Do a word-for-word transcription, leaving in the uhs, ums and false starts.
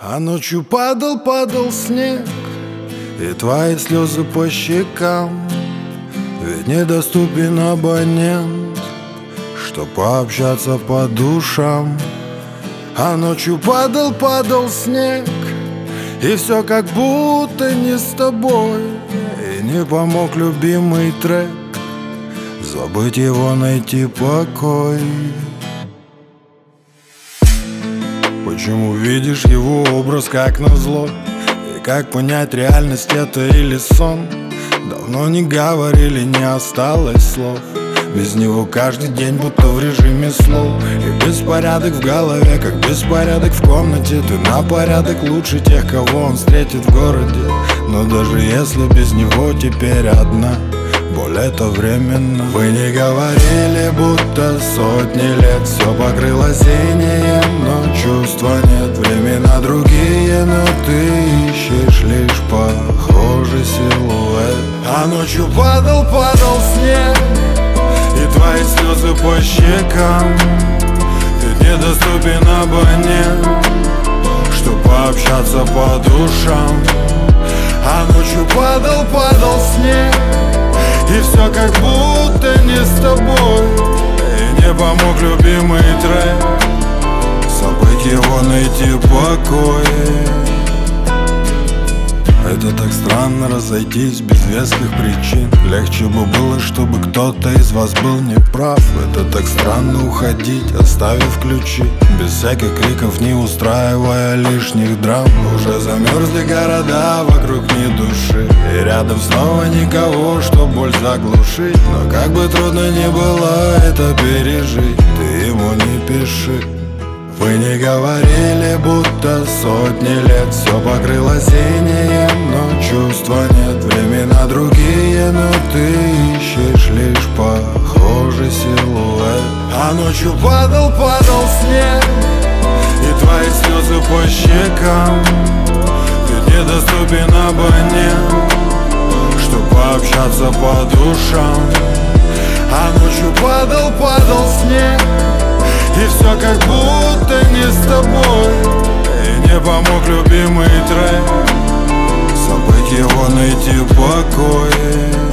А ночью падал, падал снег, и твои слезы по щекам. Ведь недоступен абонент, чтоб пообщаться по душам. А ночью падал, падал снег, и все как будто не с тобой. И не помог любимый трек, забыть его, найти покой. Почему видишь его образ как назло? И как понять, реальность это или сон? Давно не говорили, не осталось слов. Без него каждый день будто в режиме слов. И беспорядок в голове, как беспорядок в комнате. Ты на порядок лучше тех, кого он встретит в городе. Но даже если без него теперь одна, боль это временно. Вы не говорили, будто сотни лет все покрыло синим, но чувства нет. Времена другие, но ты ищешь лишь похожий силуэт. А ночью падал, падал снег, и твои слезы по щекам. Ведь недоступен абонент, чтоб пообщаться по душам. А ночью падал, падал снег, и все как будто не с тобой. И не помог любимый трек, забыть его, найти покой. Это так странно, разойтись без веских причин. Легче бы было, чтобы кто-то из вас был неправ. Это так странно уходить, оставив ключи, без всяких криков, не устраивая лишних драм. Уже замерзли города, вокруг ни души, и рядом снова никого, чтоб боль заглушить. Но как бы трудно ни было это пережить, ты ему не пиши. Вы не говорили, будто сотни лет все покрыло синим, но чувства нет. Времена другие, но ты ищешь лишь похожий силуэт. А ночью падал, падал снег, и твои слезы по щекам. Ведь недоступен абонент, чтоб пообщаться по душам. А ночью падал, падал снег, и все как будто не с тобой. И не помог любимый трек, забыть его, найти покой.